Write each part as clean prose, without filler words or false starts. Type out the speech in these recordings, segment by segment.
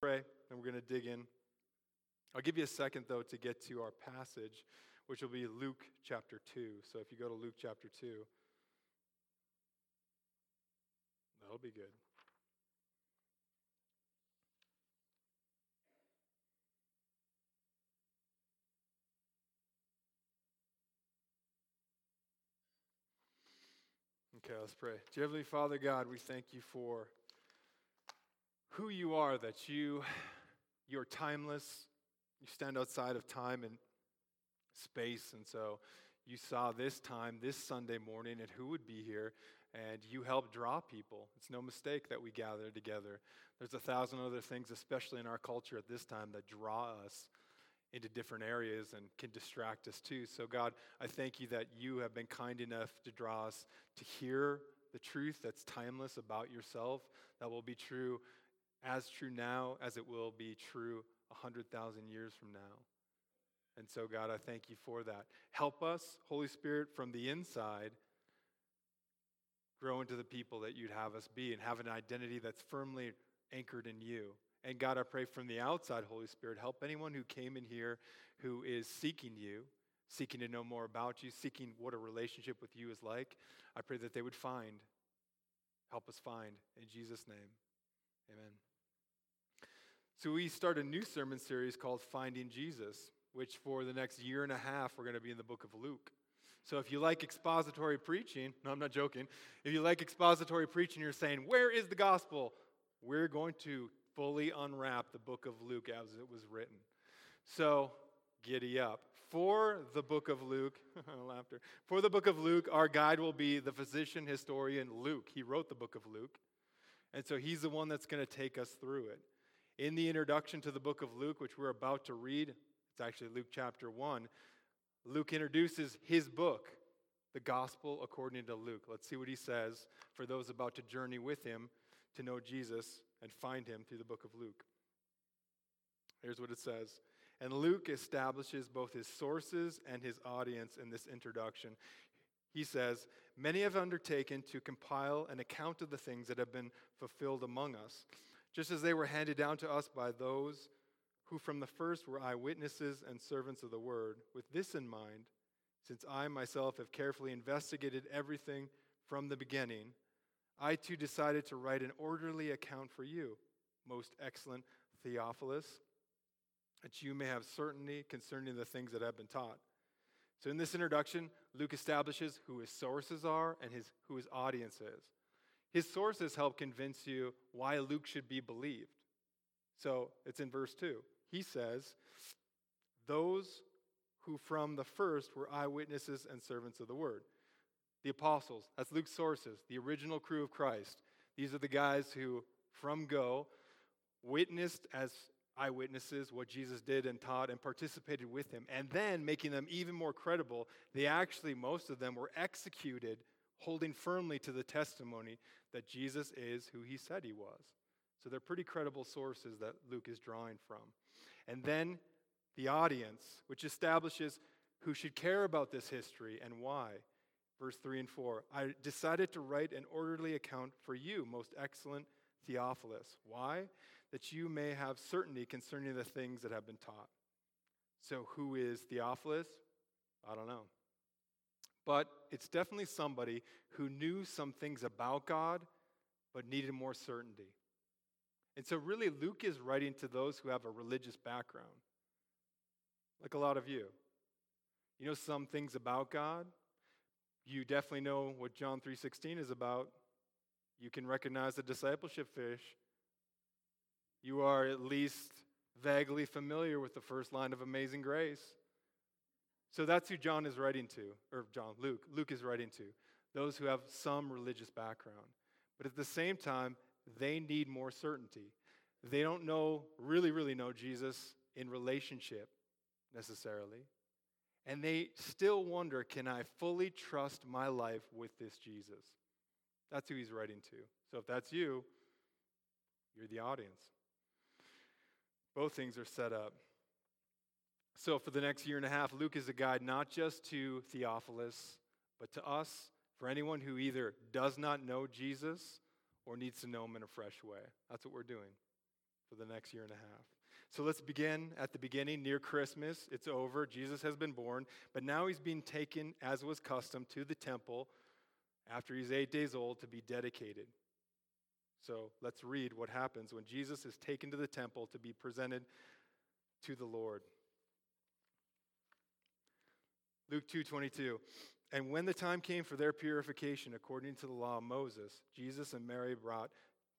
Pray, and we're going to dig in. I'll give you a second, though, to get to our passage, which will be Luke chapter 2. So if you go to Luke chapter 2, that'll be good. Okay, let's pray. Dear Heavenly Father, God, we thank you for who you are, that you're timeless. You stand outside of time and space, and so you saw this time, this Sunday morning, and who would be here, and you helped draw people. It's no mistake that we gather together. There's 1,000 other things, especially in our culture at this time, that draw us into different areas and can distract us too. So God, I thank you that you have been kind enough to draw us to hear the truth that's timeless about yourself, that will be true now as it will be true 100,000 years from now. And so, God, I thank you for that. Help us, Holy Spirit, from the inside, grow into the people that you'd have us be and have an identity that's firmly anchored in you. And God, I pray from the outside, Holy Spirit, help anyone who came in here who is seeking you, seeking to know more about you, seeking what a relationship with you is like. I pray that they would find. Help us find. In Jesus' name, amen. So we start a new sermon series called Finding Jesus, which for the next year and a half, we're going to be in the book of Luke. So if you like expository preaching, no, I'm not joking. If you like expository preaching, you're saying, where is the gospel? We're going to fully unwrap the book of Luke as it was written. So giddy up. For the book of Luke, laughter. For the book of Luke, our guide will be the physician historian Luke. He wrote the book of Luke. And so he's the one that's going to take us through it. In the introduction to the book of Luke, which we're about to read, it's actually Luke chapter 1, Luke introduces his book, the Gospel according to Luke. Let's see what he says for those about to journey with him to know Jesus and find him through the book of Luke. Here's what it says. And Luke establishes both his sources and his audience in this introduction. He says, many have undertaken to compile an account of the things that have been fulfilled among us, just as they were handed down to us by those who from the first were eyewitnesses and servants of the word. With this in mind, since I myself have carefully investigated everything from the beginning, I too decided to write an orderly account for you, most excellent Theophilus, that you may have certainty concerning the things that have been taught. So in this introduction, Luke establishes who his sources are and who his audience is. His sources help convince you why Luke should be believed. So it's in verse 2. He says, those who from the first were eyewitnesses and servants of the word. The apostles, that's Luke's sources, the original crew of Christ. These are the guys who, from go, witnessed as eyewitnesses what Jesus did and taught and participated with him. And then, making them even more credible, most of them were executed, holding firmly to the testimony that Jesus is who he said he was. So they're pretty credible sources that Luke is drawing from. And then the audience, which establishes who should care about this history and why. Verse 3 and 4, I decided to write an orderly account for you, most excellent Theophilus. Why? That you may have certainty concerning the things that have been taught. So who is Theophilus? I don't know. But it's definitely somebody who knew some things about God, but needed more certainty. And so really Luke is writing to those who have a religious background, like a lot of you. You know some things about God. You definitely know what John 3:16 is about. You can recognize the discipleship fish. You are at least vaguely familiar with the first line of Amazing Grace. So that's who John is writing to, or Luke. Luke is writing to those who have some religious background. But at the same time, they need more certainty. They don't really know Jesus in relationship necessarily. And they still wonder, can I fully trust my life with this Jesus? That's who he's writing to. So if that's you, you're the audience. Both things are set up. So for the next year and a half, Luke is a guide not just to Theophilus, but to us, for anyone who either does not know Jesus or needs to know him in a fresh way. That's what we're doing. for the next year and a half. So let's begin at the beginning, near Christmas. It's over. Jesus has been born, but now he's being taken, as was custom, to the temple after he's 8 days old to be dedicated. So let's read what happens when Jesus is taken to the temple to be presented to the Lord. Luke 2:22. And when the time came for their purification according to the law of Moses, Joseph and Mary brought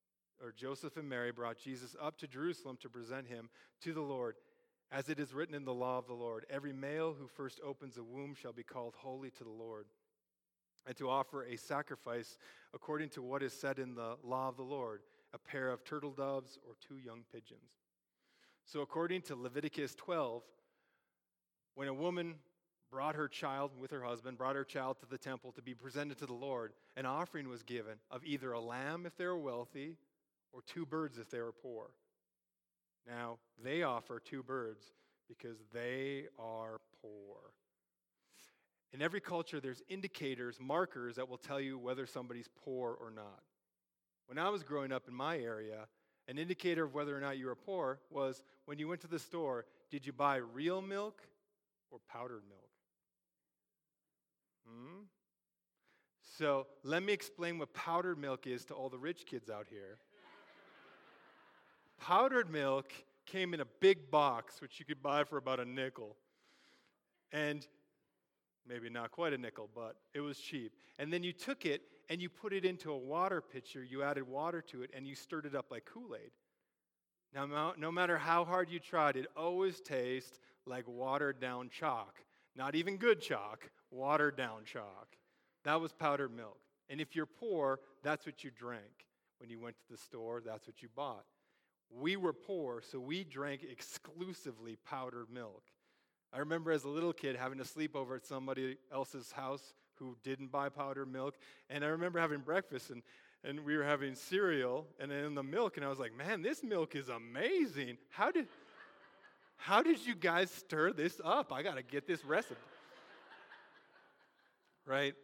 Jesus up to Jerusalem to present him to the Lord. As it is written in the law of the Lord, every male who first opens a womb shall be called holy to the Lord, and to offer a sacrifice according to what is said in the law of the Lord, a pair of turtle doves or 2 young pigeons. So according to Leviticus 12, when a woman brought her child to the temple to be presented to the Lord, an offering was given of either a lamb if they were wealthy or 2 birds if they were poor. Now, they offer 2 birds because they are poor. In every culture, there's indicators, markers that will tell you whether somebody's poor or not. When I was growing up in my area, an indicator of whether or not you were poor was when you went to the store, did you buy real milk or powdered milk? So let me explain what powdered milk is to all the rich kids out here. Powdered milk came in a big box, which you could buy for about a nickel. And maybe not quite a nickel, but it was cheap. And then you took it and you put it into a water pitcher, you added water to it, and you stirred it up like Kool-Aid. Now, no matter how hard you tried, it always tastes like watered down chalk. Not even good chalk, watered down chalk. That was powdered milk. And if you're poor, that's what you drank. When you went to the store, that's what you bought. We were poor, so we drank exclusively powdered milk. I remember as a little kid having to sleep over at somebody else's house who didn't buy powdered milk. And I remember having breakfast, and we were having cereal, and then the milk, and I was like, man, this milk is amazing. How did you guys stir this up? I got to get this recipe. Right?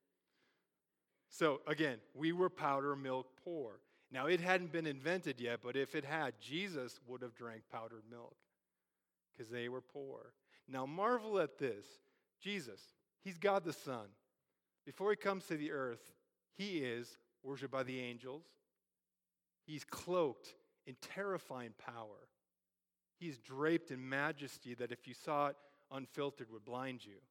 So, again, we were powder milk poor. Now, it hadn't been invented yet, but if it had, Jesus would have drank powdered milk because they were poor. Now, marvel at this. Jesus, he's God the Son. Before he comes to the earth, he is worshipped by the angels. He's cloaked in terrifying power. He's draped in majesty that if you saw it unfiltered would blind you.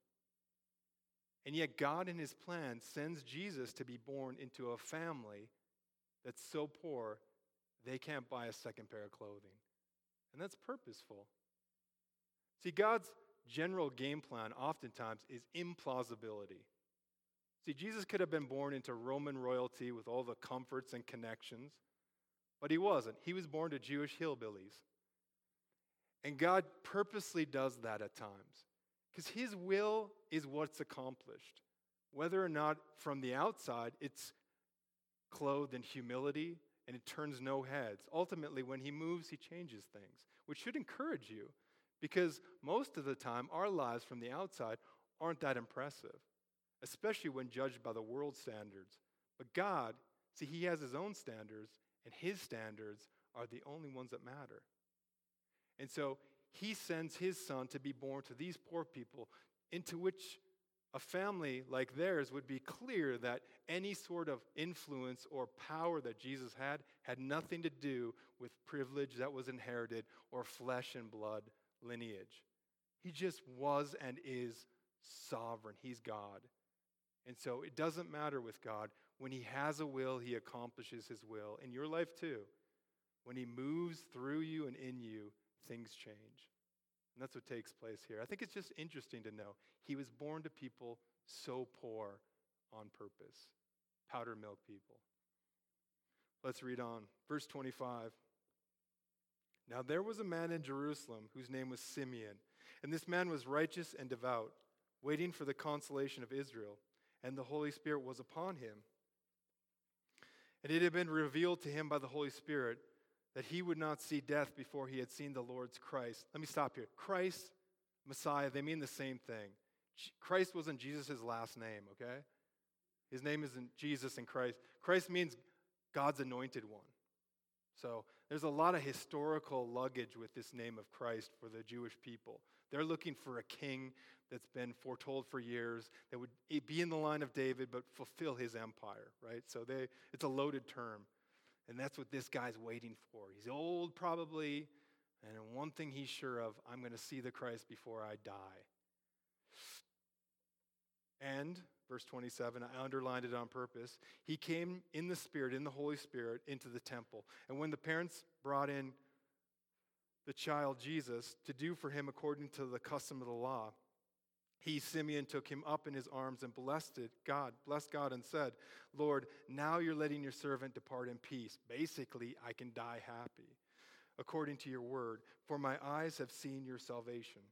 And yet God in his plan sends Jesus to be born into a family that's so poor they can't buy a second pair of clothing. And that's purposeful. See, God's general game plan oftentimes is implausibility. See, Jesus could have been born into Roman royalty with all the comforts and connections, but he wasn't. He was born to Jewish hillbillies. And God purposely does that at times because his will is what's accomplished. Whether or not from the outside it's clothed in humility and it turns no heads. Ultimately, when he moves, he changes things, which should encourage you because most of the time our lives from the outside aren't that impressive, especially when judged by the world standards. But God, see, he has his own standards, and his standards are the only ones that matter. And so he sends his son to be born to these poor people, into which a family like theirs would be clear that any sort of influence or power that Jesus had nothing to do with privilege that was inherited or flesh and blood lineage. He just was and is sovereign. He's God. And so it doesn't matter with God. When he has a will, he accomplishes his will. In your life too. When he moves through you and in you, things change. And that's what takes place here. I think it's just interesting to know. He was born to people so poor on purpose. Powder milk people. Let's read on. Verse 25. Now there was a man in Jerusalem whose name was Simeon. And this man was righteous and devout, waiting for the consolation of Israel. And the Holy Spirit was upon him. And it had been revealed to him by the Holy Spirit that he would not see death before he had seen the Lord's Christ. Let me stop here. Christ, Messiah, they mean the same thing. Christ wasn't Jesus' last name, okay? His name isn't Jesus and Christ. Christ means God's anointed one. So There's a lot of historical luggage with this name of Christ for the Jewish people. They're looking for a king that's been foretold for years, that would be in the line of David but fulfill his empire, right? So it's a loaded term. And that's what this guy's waiting for. He's old probably, and one thing he's sure of, I'm going to see the Christ before I die. And, verse 27, I underlined it on purpose, he came in the Spirit, in the Holy Spirit, into the temple. And when the parents brought in the child Jesus to do for him according to the custom of the law, he, Simeon, took him up in his arms and blessed God, and said, Lord, now you're letting your servant depart in peace. Basically, I can die happy, according to your word, for my eyes have seen your salvation,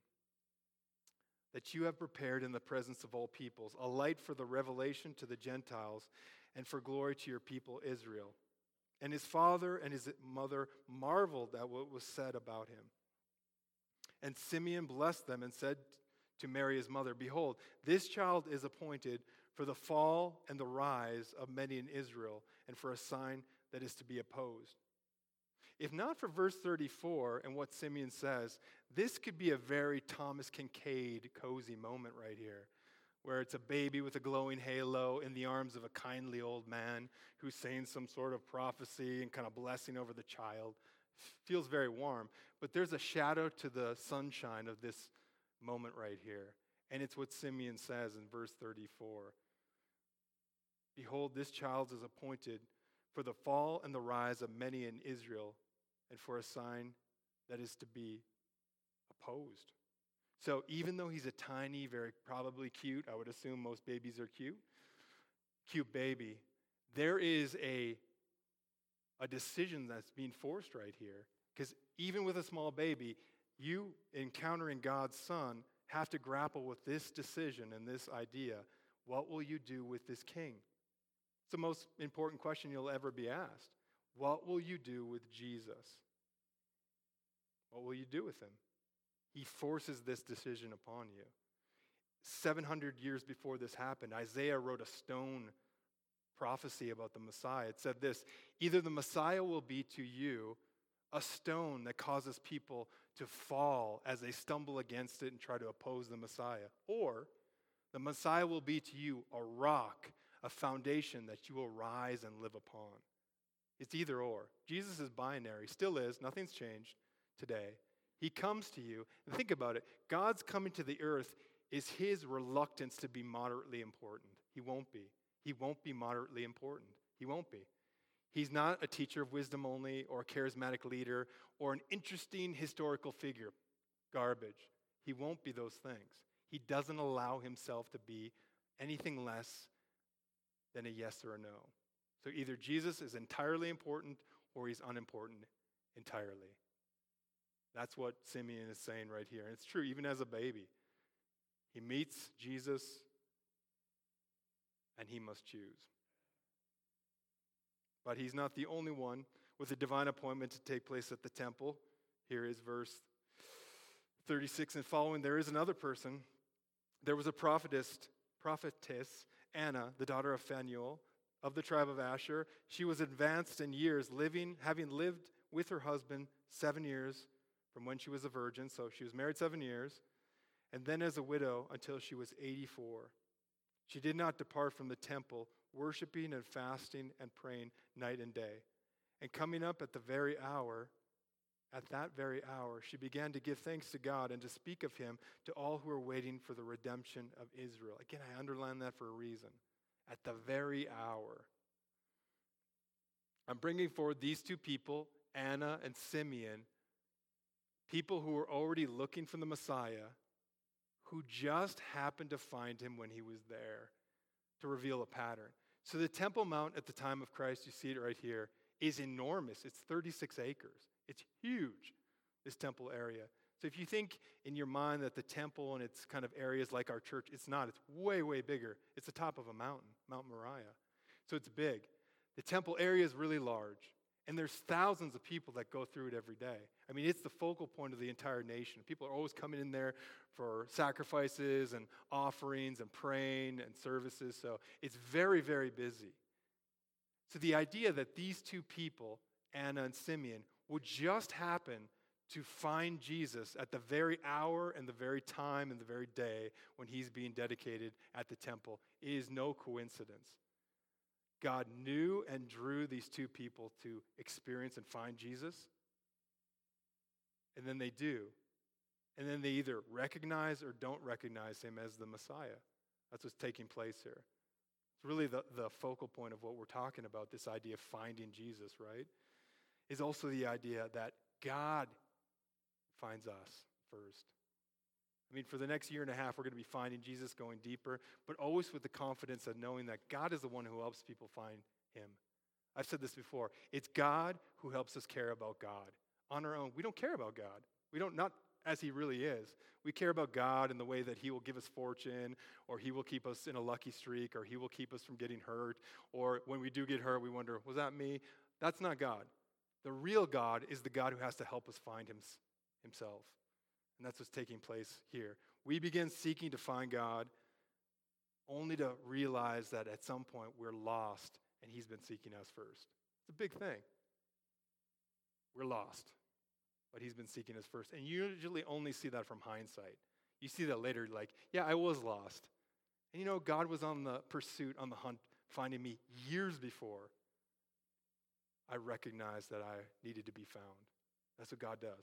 that you have prepared in the presence of all peoples, a light for the revelation to the Gentiles and for glory to your people Israel. And his father and his mother marveled at what was said about him. And Simeon blessed them and said to Mary his mother, behold, this child is appointed for the fall and the rise of many in Israel, and for a sign that is to be opposed. If not for verse 34 and what Simeon says, this could be a very Thomas Kincaid cozy moment right here, where it's a baby with a glowing halo in the arms of a kindly old man who's saying some sort of prophecy and kind of blessing over the child. Feels very warm, but there's a shadow to the sunshine of this moment right here. And it's what Simeon says in verse 34. Behold, this child is appointed for the fall and the rise of many in Israel, and for a sign that is to be opposed. So even though he's a tiny, very probably cute, I would assume most babies are cute baby, there is a decision that's being forced right here. Because even with a small baby, you encountering God's Son have to grapple with this decision and this idea. What will you do with this king? It's the most important question you'll ever be asked. What will you do with Jesus? What will you do with him? He forces this decision upon you. 700 years before this happened, Isaiah wrote a stone prophecy about the Messiah. It said this, either the Messiah will be to you a stone that causes people to fall as they stumble against it and try to oppose the Messiah, or the Messiah will be to you a rock, a foundation that you will rise and live upon. It's either or. Jesus is binary, still is, nothing's changed today. He comes to you, and think about it, God's coming to the earth is his reluctance to be moderately important. He won't be. He won't be moderately important. He won't be. He's not a teacher of wisdom only, or a charismatic leader, or an interesting historical figure. Garbage. He won't be those things. He doesn't allow himself to be anything less than a yes or a no. So either Jesus is entirely important, or he's unimportant entirely. That's what Simeon is saying right here. And it's true, even as a baby. He meets Jesus, and he must choose. But he's not the only one with a divine appointment to take place at the temple. Here is verse 36 and following. There is another person. There was a prophetess, Anna, the daughter of Phanuel, of the tribe of Asher. She was advanced in years, having lived with her husband 7 years from when she was a virgin. So she was married 7 years, and then as a widow until she was 84. She did not depart from the temple, worshiping and fasting and praying night and day. And coming up at that very hour, she began to give thanks to God and to speak of him to all who were waiting for the redemption of Israel. Again, I underline that for a reason. At the very hour. I'm bringing forward these two people, Anna and Simeon, people who were already looking for the Messiah, who just happened to find him when he was there to reveal a pattern. So the Temple Mount at the time of Christ, you see it right here, is enormous. It's 36 acres. It's huge, this temple area. So if you think in your mind that the temple and its kind of areas like our church, it's not. It's way, way bigger. It's the top of a mountain, Mount Moriah. So it's big. The temple area is really large. And there's thousands of people that go through it every day. I mean, it's the focal point of the entire nation. People are always coming in there for sacrifices and offerings and praying and services. So it's very, very busy. So the idea that these two people, Anna and Simeon, would just happen to find Jesus at the very hour and the very time and the very day when he's being dedicated at the temple is no coincidence. God knew and drew these two people to experience and find Jesus. And then they do. And then they either recognize or don't recognize him as the Messiah. That's what's taking place here. It's really the focal point of what we're talking about, this idea of finding Jesus, right? Is also the idea that God finds us first. I mean, for the next year and a half, we're going to be finding Jesus, going deeper, but always with the confidence of knowing that God is the one who helps people find him. I've said this before. It's God who helps us care about God. On our own, we don't care about God. We don't, not as he really is. We care about God in the way that he will give us fortune, or he will keep us in a lucky streak, or he will keep us from getting hurt, or when we do get hurt, we wonder, was that me? That's not God. The real God is the God who has to help us find himself. And that's what's taking place here. We begin seeking to find God only to realize that at some point we're lost and he's been seeking us first. It's a big thing. We're lost, but he's been seeking us first. And you usually only see that from hindsight. You see that later, like, yeah, I was lost. And you know, God was on the pursuit, on the hunt, finding me years before I recognized that I needed to be found. That's what God does.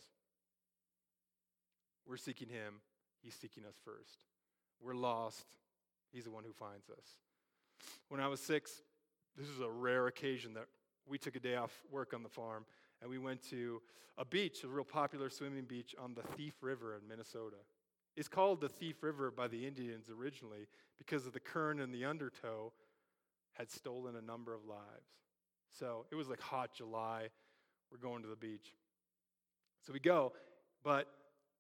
We're seeking him. He's seeking us first. We're lost. He's the one who finds us. When I was 6, this was a rare occasion that we took a day off work on the farm, and we went to a beach, a real popular swimming beach on the Thief River in Minnesota. It's called the Thief River by the Indians originally because of the current and the undertow had stolen a number of lives. So it was like hot July. We're going to the beach. So we go, but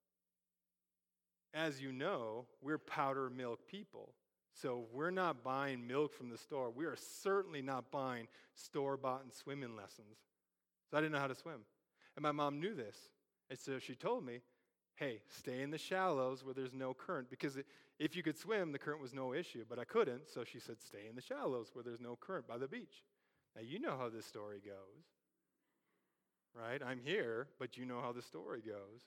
as you know, we're powder milk people. So we're not buying milk from the store. We are certainly not buying store-bought and swimming lessons. So I didn't know how to swim. And my mom knew this. And so she told me, hey, stay in the shallows where there's no current. Because if you could swim, the current was no issue. But I couldn't, so she said, stay in the shallows where there's no current by the beach. Now, you know how this story goes. Right? I'm here, but you know how the story goes.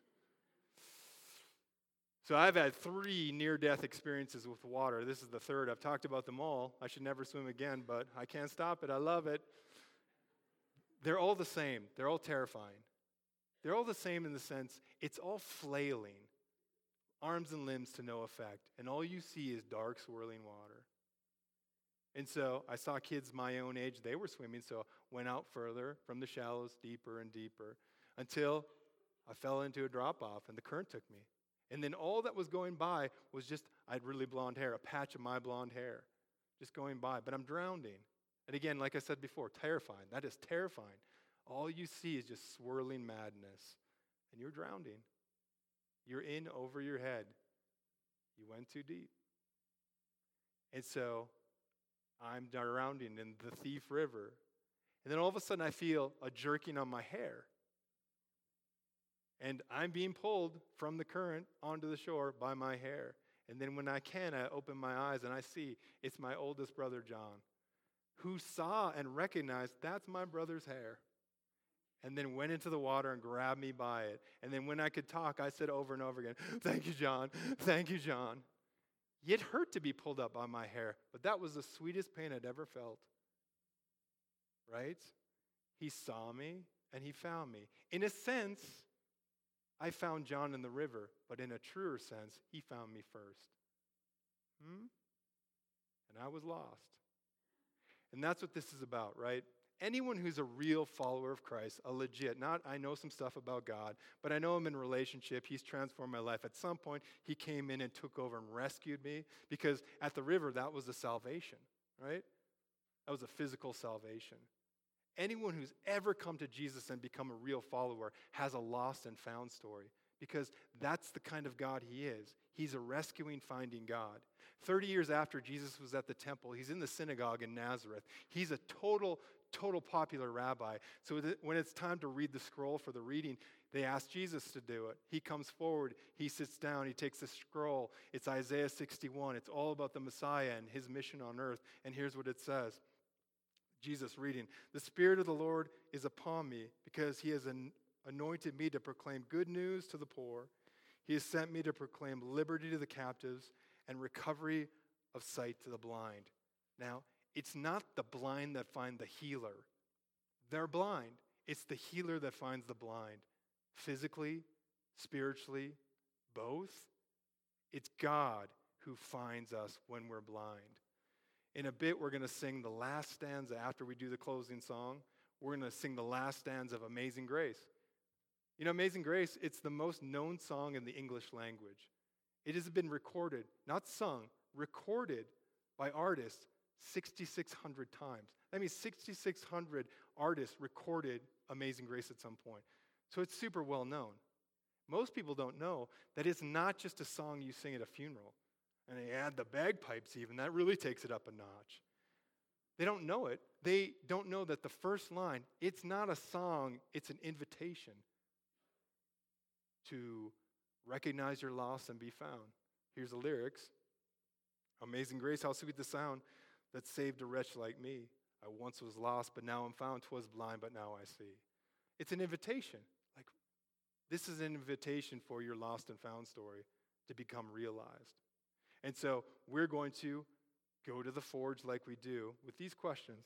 So I've had 3 near-death experiences with water. This is the 3rd. I've talked about them all. I should never swim again, but I can't stop it. I love it. They're all the same. They're all terrifying. They're all the same in the sense it's all flailing, arms and limbs to no effect, and all you see is dark, swirling water. And so I saw kids my own age. They were swimming, so went out further from the shallows, deeper and deeper, until I fell into a drop-off, and the current took me. And then all that was going by was just, I had really blonde hair, a patch of my blonde hair, just going by. But I'm drowning. And again, like I said before, terrifying. That is terrifying. All you see is just swirling madness. And you're drowning. You're in over your head. You went too deep. And so I'm drowning in the Thief River. And then all of a sudden I feel a jerking on my hair. And I'm being pulled from the current onto the shore by my hair. And then when I can, I open my eyes and I see it's my oldest brother, John, who saw and recognized that's my brother's hair. And then went into the water and grabbed me by it. And then when I could talk, I said over and over again, thank you, John. Thank you, John. It hurt to be pulled up by my hair, but that was the sweetest pain I'd ever felt. Right? He saw me and he found me. In a sense, I found John in the river, but in a truer sense, he found me first. And I was lost. And that's what this is about, right? Anyone who's a real follower of Christ, a legit, not I know some stuff about God, but I know him in relationship, he's transformed my life. At some point, he came in and took over and rescued me, because at the river, that was a salvation, right? That was a physical salvation. Anyone who's ever come to Jesus and become a real follower has a lost and found story, because that's the kind of God he is. He's a rescuing, finding God. 30 years after Jesus was at the temple, he's in the synagogue in Nazareth. He's a total popular rabbi. So when it's time to read the scroll for the reading, they ask Jesus to do it. He comes forward, he sits down, he takes the scroll. It's Isaiah 61. It's all about the Messiah and his mission on earth. And here's what it says. Jesus reading, "The Spirit of the Lord is upon me, because he has anointed me to proclaim good news to the poor. He has sent me to proclaim liberty to the captives and recovery of sight to the blind. Now, it's not the blind that find the healer. They're blind. It's the healer that finds the blind. Physically, spiritually, both. It's God who finds us when we're blind. In a bit, we're going to sing the last stanza after we do the closing song. We're going to sing the last stanza of Amazing Grace. You know, Amazing Grace, it's the most known song in the English language. It has been recorded, not sung, recorded by artists 6,600 times. That means 6,600 artists recorded Amazing Grace at some point. So it's super well known. Most people don't know that it's not just a song you sing at a funeral. And they add the bagpipes even. That really takes it up a notch. They don't know it. They don't know that the first line, it's not a song, it's an invitation to recognize your loss and be found. Here's the lyrics. Amazing grace, how sweet the sound that saved a wretch like me. I once was lost, but now I'm found. 'Twas blind, but now I see. It's an invitation. Like, this is an invitation for your lost and found story to become realized. And so we're going to go to the forge like we do with these questions.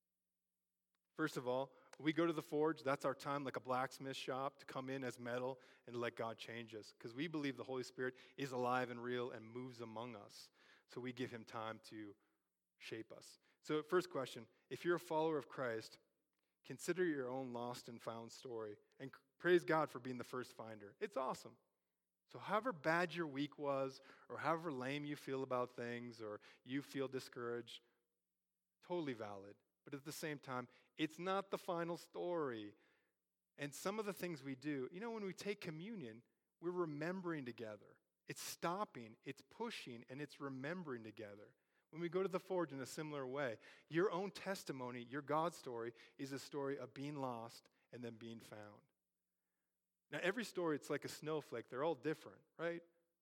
First of all, we go to the forge, that's our time like a blacksmith shop to come in as metal and let God change us. Because we believe the Holy Spirit is alive and real and moves among us. So we give him time to shape us. So first question, if you're a follower of Christ, consider your own lost and found story. And praise God for being the first finder. It's awesome. So however bad your week was, or however lame you feel about things, or you feel discouraged, totally valid. But at the same time, it's not the final story. And some of the things we do, you know, when we take communion, we're remembering together. It's stopping, it's pushing, and it's remembering together. When we go to the forge in a similar way, your own testimony, your God story, is a story of being lost and then being found. Now, every story, it's like a snowflake. They're all different, right?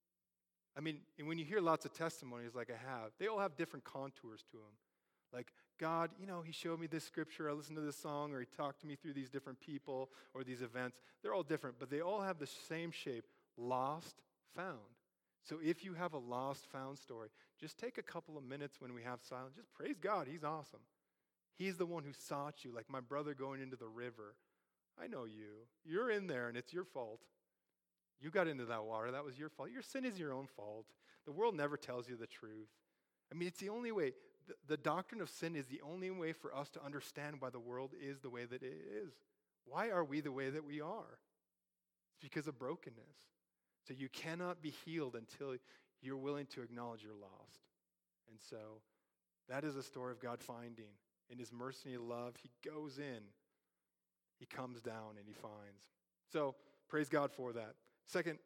I mean, and when you hear lots of testimonies like I have, they all have different contours to them. Like, God, you know, he showed me this scripture, I listened to this song, or he talked to me through these different people or these events. They're all different, but they all have the same shape, lost, found. So if you have a lost, found story, just take a couple of minutes when we have silence. Just praise God, he's awesome. He's the one who sought you, like my brother going into the river. I know you. You're in there, and it's your fault. You got into that water. That was your fault. Your sin is your own fault. The world never tells you the truth. I mean, it's the only way. The doctrine of sin is the only way for us to understand why the world is the way that it is. Why are we the way that we are? It's because of brokenness. So you cannot be healed until you're willing to acknowledge you're lost. And so that is a story of God finding. In his mercy and love, he goes in. He comes down and he finds. So praise God for that. Second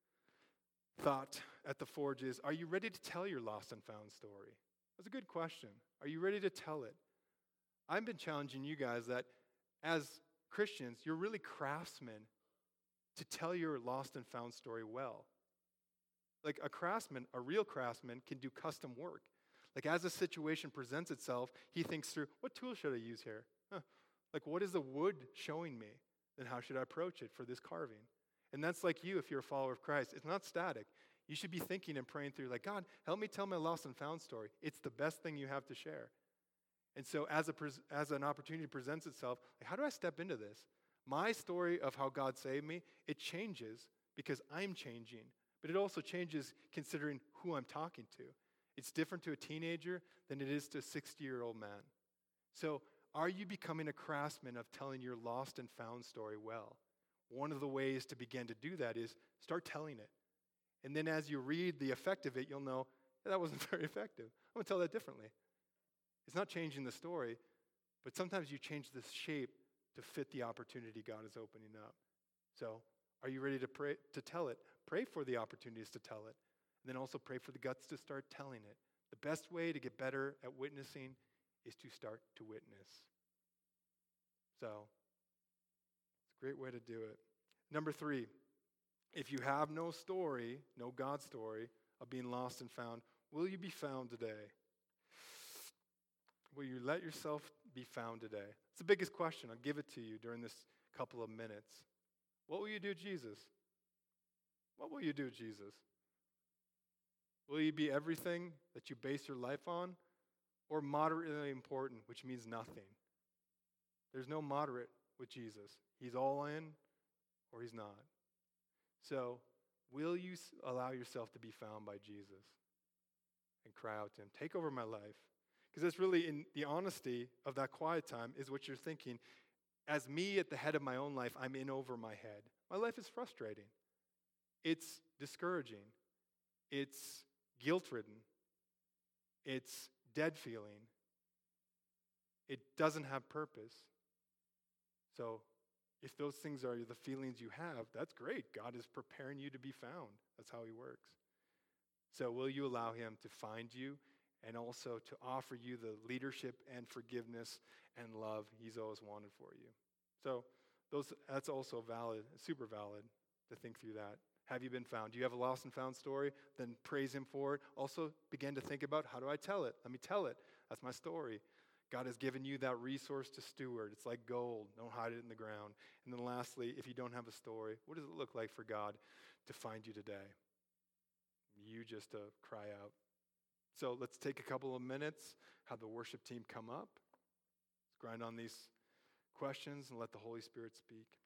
thought at the forge is, are you ready to tell your lost and found story? That's a good question. Are you ready to tell it? I've been challenging you guys that as Christians, you're really craftsmen to tell your lost and found story well. Like a craftsman, a real craftsman can do custom work. Like as a situation presents itself, he thinks through, what tool should I use here? Like, what is the wood showing me? Then how should I approach it for this carving? And that's like you if you're a follower of Christ. It's not static. You should be thinking and praying through, like, God, help me tell my lost and found story. It's the best thing you have to share. And so as an opportunity presents itself, like, how do I step into this? My story of how God saved me, it changes because I'm changing. But it also changes considering who I'm talking to. It's different to a teenager than it is to a 60-year-old man. So are you becoming a craftsman of telling your lost and found story well? One of the ways to begin to do that is start telling it. And then as you read the effect of it, you'll know, that wasn't very effective. I'm going to tell that differently. It's not changing the story, but sometimes you change the shape to fit the opportunity God is opening up. So are you ready to pray to tell it? Pray for the opportunities to tell it. And then also pray for the guts to start telling it. The best way to get better at witnessing is to start to witness. So, it's a great way to do it. Number 3, if you have no story, no God story of being lost and found, will you be found today? Will you let yourself be found today? It's the biggest question. I'll give it to you during this couple of minutes. What will you do, Jesus? What will you do, Jesus? Will you be everything that you base your life on, or moderately important, which means nothing? There's no moderate with Jesus. He's all in or he's not. So, will you allow yourself to be found by Jesus and cry out to him, take over my life? Because that's really, in the honesty of that quiet time, is what you're thinking. As me at the head of my own life, I'm in over my head. My life is frustrating. It's discouraging. It's guilt-ridden. It's dead feeling. It doesn't have purpose. So if those things are the feelings you have, that's great. God is preparing you to be found. That's how he works. So will you allow him to find you and also to offer you the leadership and forgiveness and love he's always wanted for you? So that's also valid, super valid to think through that. Have you been found? Do you have a lost and found story? Then praise him for it. Also begin to think about, how do I tell it? Let me tell it. That's my story. God has given you that resource to steward. It's like gold. Don't hide it in the ground. And then lastly, if you don't have a story, what does it look like for God to find you today? You just to cry out. So let's take a couple of minutes, have the worship team come up. Let's grind on these questions and let the Holy Spirit speak.